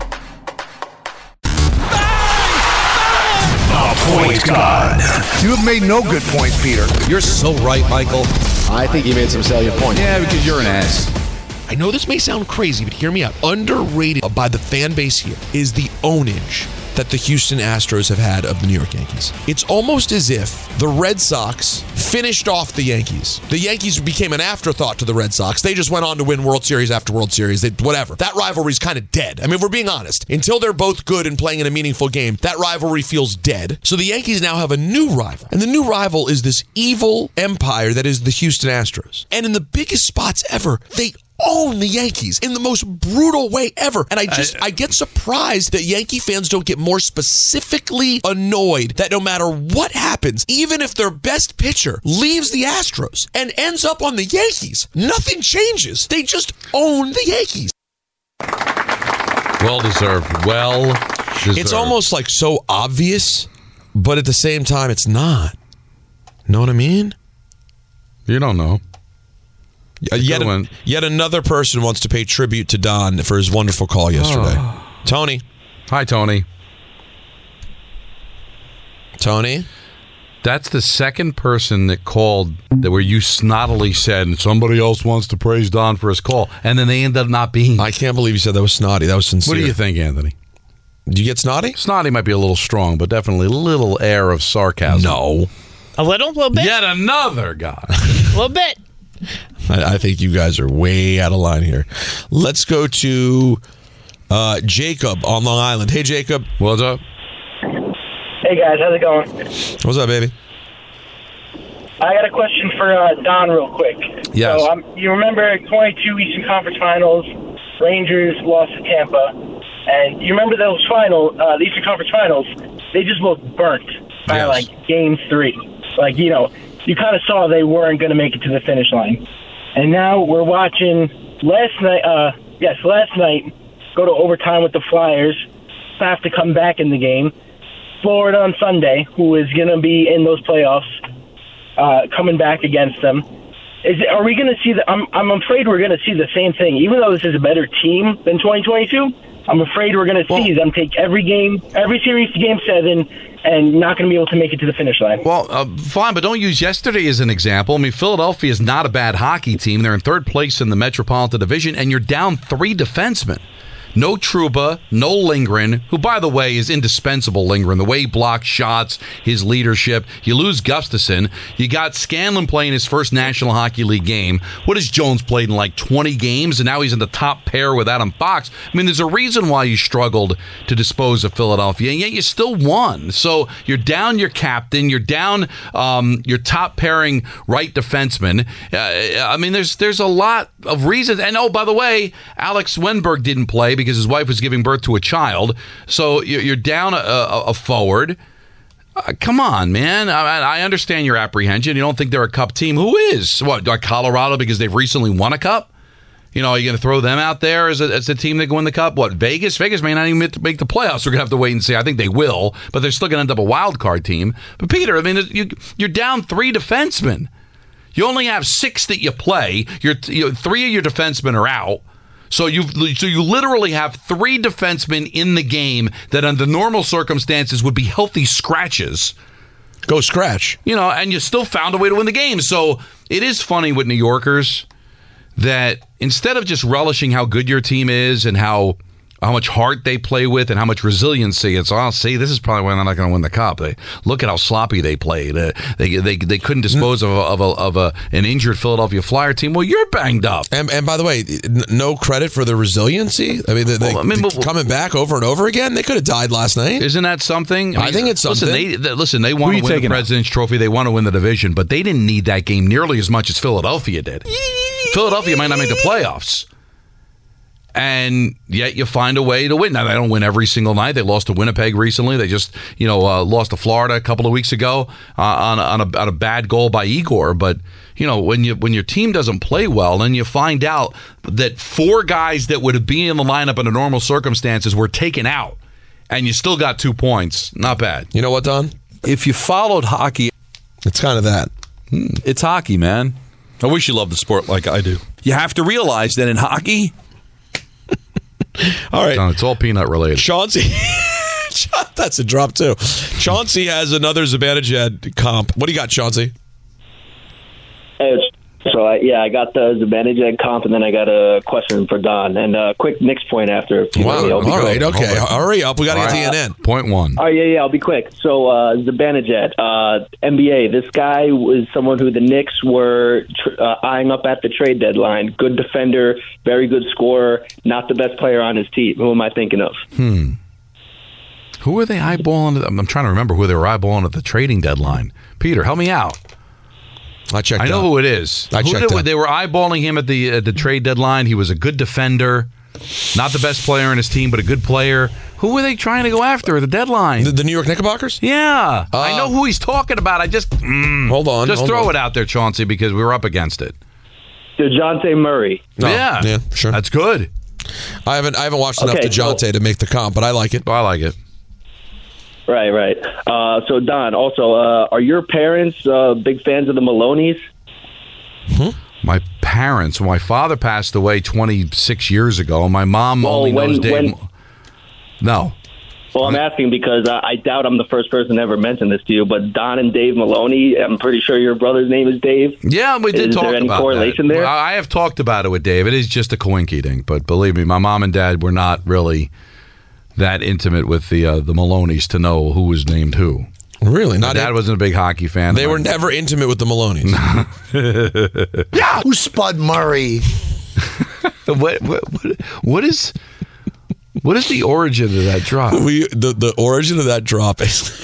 The Point God. You have made no good points, Peter. You're so right, Michael. I think you made some salient points. Yeah, because you're an ass. I know this may sound crazy, but hear me out. Underrated by the fan base here is the ownage that the Houston Astros have had of the New York Yankees. It's almost as if the Red Sox finished off the Yankees. The Yankees became an afterthought to the Red Sox. They just went on to win World Series after World Series. They, whatever. That rivalry's kind of dead. I mean, if we're being honest. Until they're both good and playing in a meaningful game, that rivalry feels dead. So the Yankees now have a new rival. And the new rival is this evil empire that is the Houston Astros. And in the biggest spots ever, they own the Yankees in the most brutal way ever. And I just, I, I get surprised that Yankee fans don't get more specifically annoyed that no matter what happens, even if their best pitcher leaves the Astros and ends up on the Yankees, nothing changes. They just own the Yankees. Well deserved. Well deserved. It's almost like so obvious, but at the same time, it's not. Know what I mean? You don't know. Uh, yet, a, yet another person wants to pay tribute to Don for his wonderful call yesterday. Oh. Tony. Hi, Tony. Tony? That's the second person that called that where you snottily said, and somebody else wants to praise Don for his call, and then they ended up not being. I can't believe you said that was snotty. That was sincere. What do you think, Anthony? Did you get snotty? Snotty might be a little strong, but definitely a little air of sarcasm. No. A little? A little bit? Yet another guy. A little bit. I, I think you guys are way out of line here. Let's go to uh, Jacob on Long Island. Hey, Jacob. What's up? Hey, guys. How's it going? What's up, baby? I got a question for uh, Don real quick. Yes. So, um, you remember twenty-two Eastern Conference Finals, Rangers lost to Tampa, and you remember those final, uh, the Eastern Conference Finals, they just looked burnt by, yes. like, game three. Like, you know, you kind of saw they weren't going to make it to the finish line. And now we're watching last night, uh, yes, last night, go to overtime with the Flyers, have to come back in the game. Florida on Sunday, who is going to be in those playoffs, uh, coming back against them. Is it, are we going to see the? I'm I'm afraid we're going to see the same thing. Even though this is a better team than twenty twenty-two, I'm afraid we're going to see well, them take every game, every series to game seven, and not going to be able to make it to the finish line. Well, uh, fine, but don't use yesterday as an example. I mean, Philadelphia is not a bad hockey team. They're in third place in the Metropolitan Division, and you're down three defensemen. No Trouba, no Lindgren, who, by the way, is indispensable, Lindgren. The way he blocks shots, his leadership. You lose Gustafsson. You got Scanlon playing his first National Hockey League game. What has Jones played in, like, twenty games, and now he's in the top pair with Adam Fox? I mean, there's a reason why you struggled to dispose of Philadelphia, and yet you still won. So you're down your captain. You're down um, your top pairing right defenseman. Uh, I mean, there's there's a lot of reasons. And, oh, by the way, Alex Wenberg didn't play because his wife was giving birth to a child. So you're down a, a, a forward. Uh, come on, man. I, I understand your apprehension. You don't think they're a cup team. Who is? What, like Colorado because they've recently won a cup? You know, are you going to throw them out there as a, as a team that can win the cup? What, Vegas? Vegas may not even make the playoffs. We're going to have to wait and see. I think they will, but they're still going to end up a wild card team. But, Peter, I mean, you, you're down three defensemen. You only have six that you play. You're, you know, three of your defensemen are out. So you so you literally have three defensemen in the game that under normal circumstances would be healthy scratches. Go scratch. You know, and you still found a way to win the game. So it is funny with New Yorkers that instead of just relishing how good your team is and how how much heart they play with, and how much resiliency. It's, oh, see, this is probably why they're not going to win the Cup. They, look at how sloppy they played. Uh, they, they they couldn't dispose of, a, of, a, of a, an injured Philadelphia Flyer team. Well, you're banged up. And, and by the way, n- no credit for the resiliency. I mean, they, well, I mean they, coming back over and over again, they could have died last night. Isn't that something? I, mean, I think it's something. Listen, they, they, listen, they want to win the President's out? Trophy. They want to win the division, but they didn't need that game nearly as much as Philadelphia did. Philadelphia might not make the playoffs. And yet you find a way to win. Now, they don't win every single night. They lost to Winnipeg recently. They just, you know, uh, lost to Florida a couple of weeks ago uh, on, on, a, on a bad goal by Igor. But, you know, when you when your team doesn't play well, then you find out that four guys that would be in the lineup under normal circumstances were taken out, and you still got two points. Not bad. You know what, Don? If you followed hockey, it's kind of that. It's hockey, man. I wish you loved the sport like I do. You have to realize that in hockey... All right. No, it's all peanut related. Chauncey. That's a drop, too. Chauncey has another Zibanejad comp. What do you got, Chauncey? Hey, so, I, yeah, I got the Zibanejad comp, and then I got a question for Don. And a quick Knicks point after. Wow. All right, okay. Hurry up. We got to get to the end. Point one. Oh, yeah, yeah, I'll be quick. So, uh, Zibanejad, uh, N B A, this guy was someone who the Knicks were tr- uh, eyeing up at the trade deadline. Good defender, very good scorer, not the best player on his team. Who am I thinking of? Hmm. Who were they eyeballing? I'm trying to remember who they were eyeballing at the trading deadline. Peter, help me out. I checked I know out. who it is. I who checked did, out. They were eyeballing him at the at the trade deadline. He was a good defender, not the best player in his team, but a good player. Who were they trying to go after at the deadline? The, the New York Knickerbockers? Yeah. Uh, I know who he's talking about. I just... Mm, hold on. Just hold throw on. it out there, Chauncey, because we were up against it. DeJounte Murray. No. Yeah. Yeah, sure. That's good. I haven't I haven't watched enough Okay, DeJounte so- to make the comp, but I like it. I like it. Right, right. Uh, so, Don, also, uh, are your parents uh, big fans of the Maloneys? Hmm? My parents, my father passed away twenty-six years ago, and my mom Well, only when- knows Dave. when- No. Well, I'm asking because uh, I doubt I'm the first person to ever mention this to you, but Don and Dave Maloney, I'm pretty sure your brother's name is Dave. Yeah, we did is talk there any about correlation that. there? Well, I have talked about it with Dave. It is just a coinkydink, but believe me, my mom and dad were not really that intimate with the uh, the Maloneys to know who was named who. Really? My Not dad in- wasn't a big hockey fan. They were never intimate with the Maloneys. Yeah, who's Spud Murray? what, what, what, what is what is the origin of that drop? We the, the origin of that drop is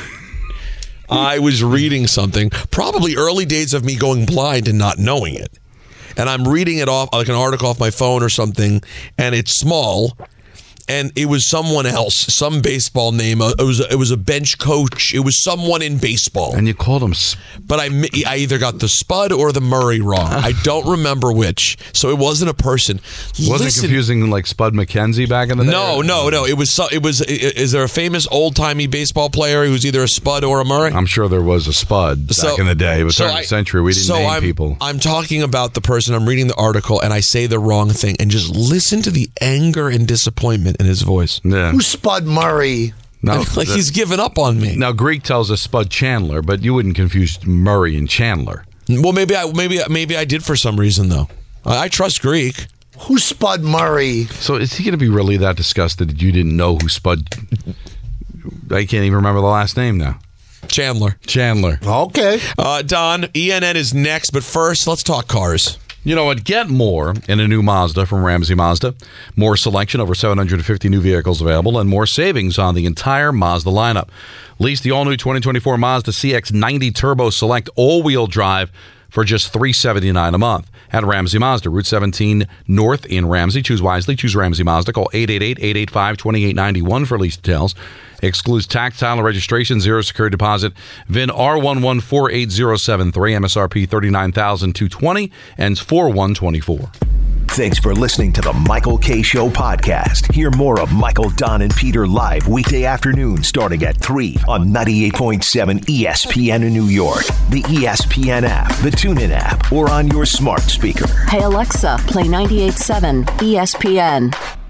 I was reading something, probably early days of me going blind and not knowing it. And I'm reading it off like an article off my phone or something, and it's small. And it was someone else, some baseball name. It was a, it was a bench coach. It was someone in baseball. And you called him Sp- But I, mi- I either got the Spud or the Murray wrong. I don't remember which. So it wasn't a person. Wasn't Listen, it confusing like Spud McKenzie back in the day? No, no, no. It was. So, it was. i- Is there a famous old timey baseball player who's either a Spud or a Murray? I'm sure there was a Spud back So- in the day. It was so turn of I- the century. We didn't so name I'm, people. I'm talking about the person. I'm reading the article, and I say the wrong thing, and just listen to the anger and disappointment in his voice. Yeah. Who's Spud Murray? No, like he's given up on me. Now Greek tells us Spud Chandler, but you wouldn't confuse Murray and Chandler. Well, maybe I maybe maybe I did for some reason though. I, I trust Greek. Who's Spud Murray? So is he going to be really that disgusted that you didn't know who Spud? I can't even remember the last name now. Chandler. Chandler. Okay. Uh, Don, E N N is next, but first, let's talk cars. You know what? Get more in a new Mazda from Ramsey Mazda. More selection, over seven hundred fifty new vehicles available, and more savings on the entire Mazda lineup. Lease the all-new twenty twenty-four Mazda C X ninety Turbo Select all-wheel drive for just three hundred seventy-nine dollars a month at Ramsey Mazda, Route seventeen North in Ramsey. Choose wisely. Choose Ramsey Mazda. Call eight eight eight, eight eight five, two eight nine one for lease details. Excludes tax, title, and registration, zero security deposit. V I N R one one four eight zero seven three, M S R P thirty-nine thousand two hundred twenty dollars, and four one twenty-four. Thanks for listening to the Michael K. Show podcast. Hear more of Michael, Don, and Peter live weekday afternoon starting at three on ninety-eight point seven E S P N in New York, the E S P N app, the TuneIn app, or on your smart speaker. Hey Alexa, play ninety-eight point seven E S P N.